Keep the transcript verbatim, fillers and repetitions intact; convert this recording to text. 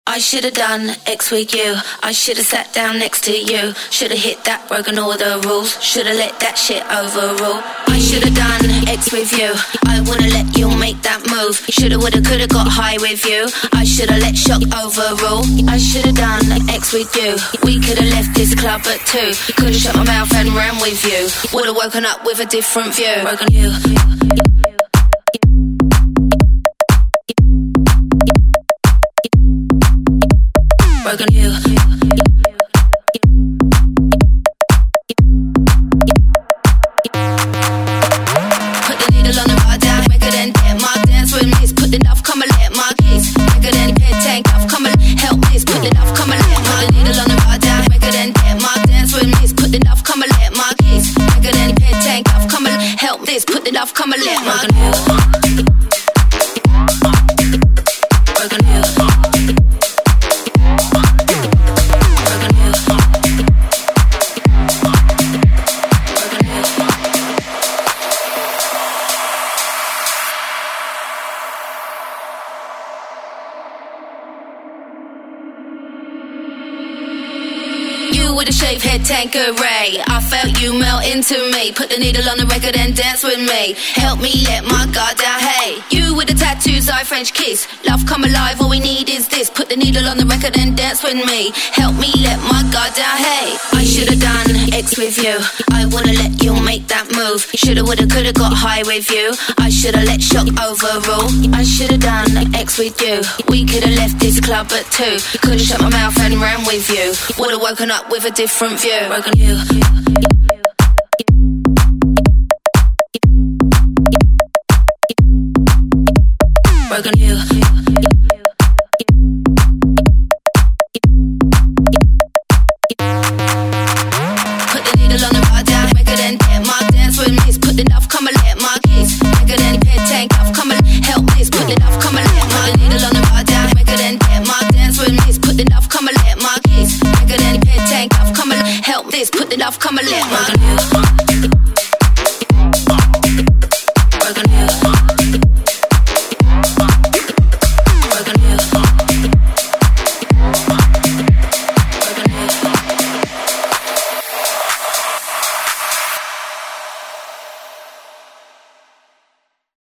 I should've done X with you. I should've sat down next to you. Should've hit that, broken all the rules. Should've let that shit overrule. I should've done X with you. I wouldn't let you make that move. Should've, would've, could've got high with you. I should've let shock overrule. I should've done X with you. We could've left this club at two. Could've shut my mouth and ran with you. Would've woken up with a different view. Broken you. Broken you. Put the needle on the rod down, quicker than that. Mark dance with me. Put the knife, come and let my kiss. Quicker than head tank off, come and help this. Put the knife, come and let my needle on the rod down, quicker than that. Mark dance with me. Put the knife, come and let my kiss. Quicker than head tank off, come and help this. Put the knife, come and let my kiss. Broken you. With a shaved head Tanqueray, I felt you melt into me. Put the needle on the record and dance with me. Help me let my guard down, hey. You with the tattoos, I French kiss. Love come alive, all we need is this. Put the needle on the record and dance with me. Help me let my guard down, hey. I should've done X with you. I wouldn't let you make that move. Should've, would've, could've got high with you. I should've let shock overrule. I should've done X with you. We could've left this club at two. Could've shut my mouth and ran with you. Would've woken up with a different view. Broken you. Broken you. Put the needle on the rod down, quicker than that. Mark dance with me. Put the knife, come and let my kiss. Quicker than head tank off, come and help this. Put the knife, come and let my needle on the rod down, quicker than that. Mark dance with me. Put the knife, come and let my kiss. Quicker than head tank off, come and help this. Put the knife, come and let my